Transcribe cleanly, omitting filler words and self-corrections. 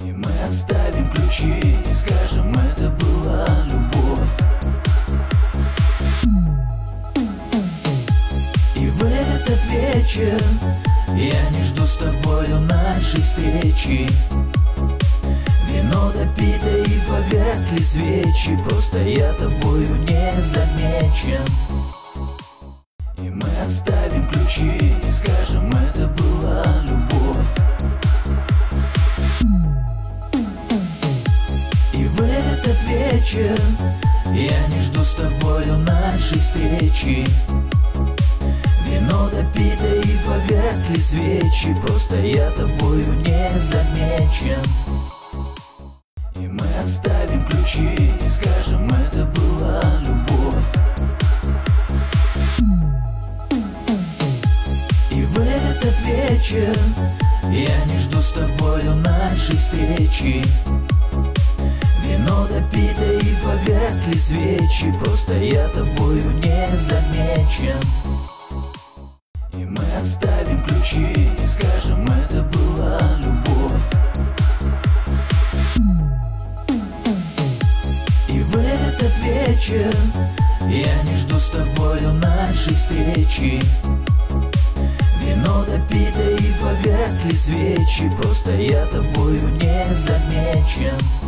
И мы оставим ключи и скажем, это была любовь. И в этот вечер я не жду с тобою нашей встречи. Вино допито и погасли свечи, просто я тобою не замечен. И мы оставим ключи и скажем, это была любовь. И в этот вечер я не жду с тобою нашей встречи. Вино допито и погасли свечи, просто я тобою не замечен. И мы оставим ключи и скажем, это была любовь. И в этот вечер я не жду с тобою нашей встречи. Вино допито и погасли свечи, просто я тобою не замечен. И мы оставим ключи и скажем, это была любовь. И в этот вечер я не жду с тобою нашей встречи. Вино допито и погасли свечи, просто я тобою не замечен.